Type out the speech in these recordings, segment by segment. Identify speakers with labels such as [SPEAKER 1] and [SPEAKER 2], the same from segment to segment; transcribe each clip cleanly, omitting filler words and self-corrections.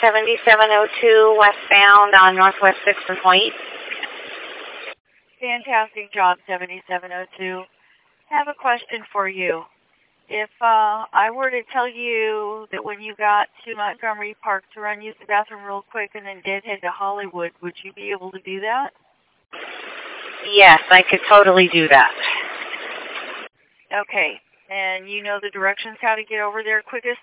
[SPEAKER 1] 7702 westbound on Northwest 6th and Point.
[SPEAKER 2] Fantastic job, 7702. Have a question for you. If I were to tell you that when you got to Montgomery Park to run use the bathroom real quick and then deadhead to Hollywood, would you be able to do that?
[SPEAKER 1] Yes, I could totally do that.
[SPEAKER 2] Okay. And you know the directions how to get over there quickest?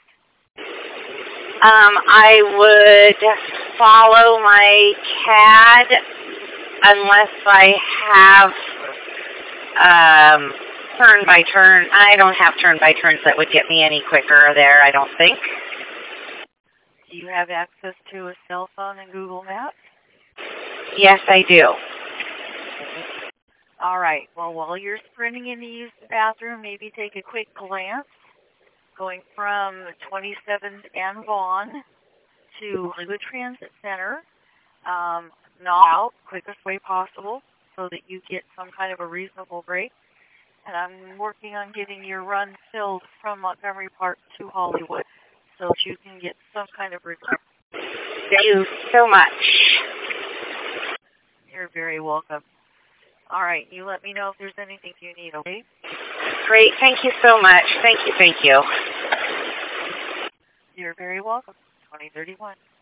[SPEAKER 1] I would follow my CAD unless I have turn by turn. I don't have turn by turns that would get me any quicker there, I don't think.
[SPEAKER 2] Do you have access to a cell phone and Google Maps?
[SPEAKER 1] Yes, I do.
[SPEAKER 2] All right. Well, while you're sprinting in to use the bathroom, maybe take a quick glance going from 27th and Vaughn to Hollywood Transit Center. Knock out quickest way possible so that you get some kind of a reasonable break. And I'm working on getting your run filled from Montgomery Park to Hollywood so that you can get some kind of recovery.
[SPEAKER 1] Thank you so much.
[SPEAKER 2] You're very welcome. All right, you let me know if there's anything you need, okay?
[SPEAKER 1] Great. Thank you so much. Thank you.
[SPEAKER 2] You're very welcome. 2031.